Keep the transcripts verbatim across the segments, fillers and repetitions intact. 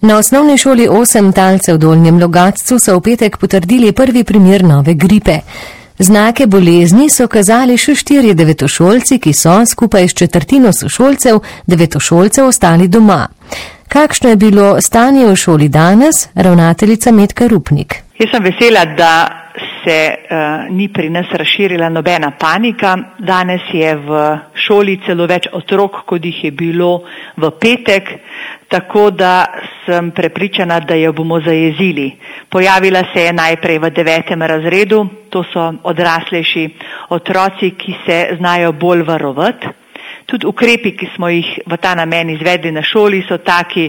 Na osnovni šoli osem Talce v Dolnjem Logatcu so v petek potrdili prvi primer nove gripe. Znake bolezni so kazali še štirje devetošolci, ki so skupaj s četrtino sošolcev devetošolcev ostali doma. Kakšno je bilo stanje v šoli danes, ravnateljica Metka Rupnik? Jaz sem vesela, da se uh, ni pri nas razširila nobena panika. Danes je v šoli celo več otrok, kot jih je bilo v petek, tako da sem prepričana, da jo bomo zajezili. Pojavila se je najprej v devetem razredu, to so odraslejši otroci, ki se znajo bolj varovati. Tudi ukrepi, ki smo jih v ta namen izvedli na šoli, so taki,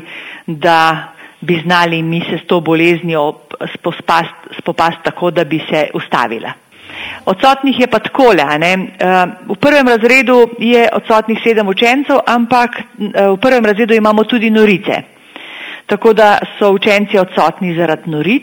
da bi znali mi se s to boleznijo spopasti spopast tako, da bi se ustavila. Odsotnih je pa takole, ne? V prvem razredu je odsotnih sedem učencev, ampak v prvem razredu imamo tudi norice. Tako da so učenci odsotni zaradi noric.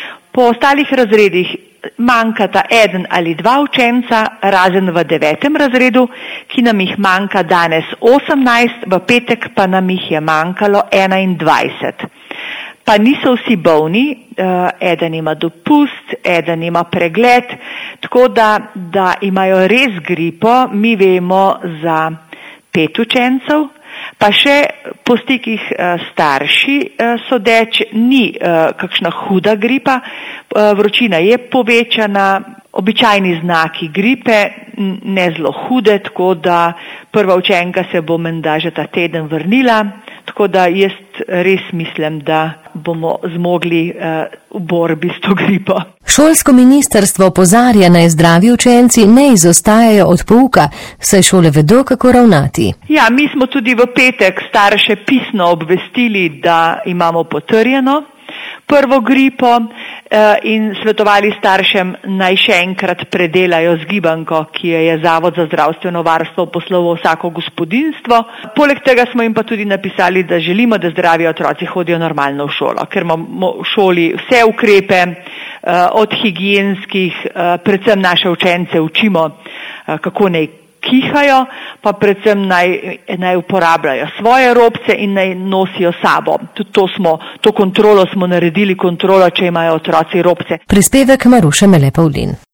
Po ostalih razredih manjkata eden ali dva učenca, razen v devetem razredu, ki nam jih manjka danes osemnajst, v petek pa nam jih je manjkalo enaindvajset. Pa niso vsi bolni, eden ima dopust, eden ima pregled, tako da, da imajo res gripo, mi vemo za pet učencev, pa še po stikih starši sodeč ni kakšna huda gripa, vročina je povečana, običajni znaki gripe, ne zelo hude, tako da prva učenka se bo menda že ta teden vrnila, tako da jaz res mislim, da bomo zmogli uh, v borbi s to gripo. Šolsko ministrstvo opozarja, naj zdravi učenci ne izostajajo od pouka, saj šole vedo, kako ravnati. Ja, mi smo tudi v petek starše pisno obvestili, da imamo potrjeno prvo gripo in svetovali staršem naj še enkrat predelajo zgibanko, ki jo je Zavod za zdravstveno varstvo poslal v vsako gospodinjstvo. Poleg tega smo jim pa tudi napisali, da želimo, da zdravi otroci hodijo normalno v šolo, ker imamo v šoli vse ukrepe od higienskih, predvsem naše učence učimo, kako naj kihajo, pa predvsem naj, naj uporabljajo svoje robce in naj nosijo sabo. Tudi to smo, to kontrolo smo naredili, kontrolo, če imajo otroci robce. Prispevek Maruše Mele Pavlin.